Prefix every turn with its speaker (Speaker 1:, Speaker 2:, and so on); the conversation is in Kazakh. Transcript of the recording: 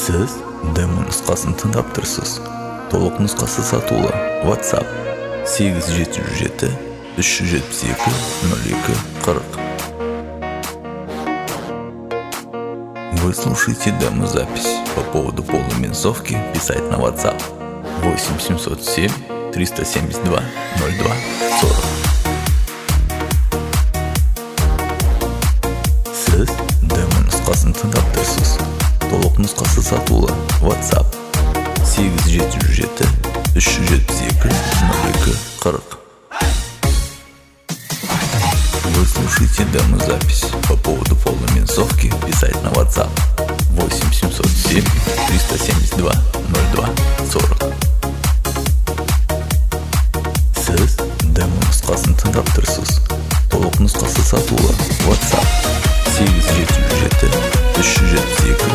Speaker 1: Сіз демо нұсқасын тыңдап тұрсыз. Толық нұсқасы сатулы. WhatsApp 8707 372 02 40. Вы слушаете демо-запись. По поводу полуминцовки писать на WhatsApp 8707 372 02 40. Сіз демо нұсқасын тыңдап тұрсыз. Толық нұсқасы сатулы. WhatsApp 8707 372 02 40. Вы слушаете демо-запись. По поводу полуминцовки писать на WhatsApp 8707 372 02 40. Сіз демо нұсқасын тыңдап тұрсыз. Толық нұсқасы сатулы. WhatsApp 8707 372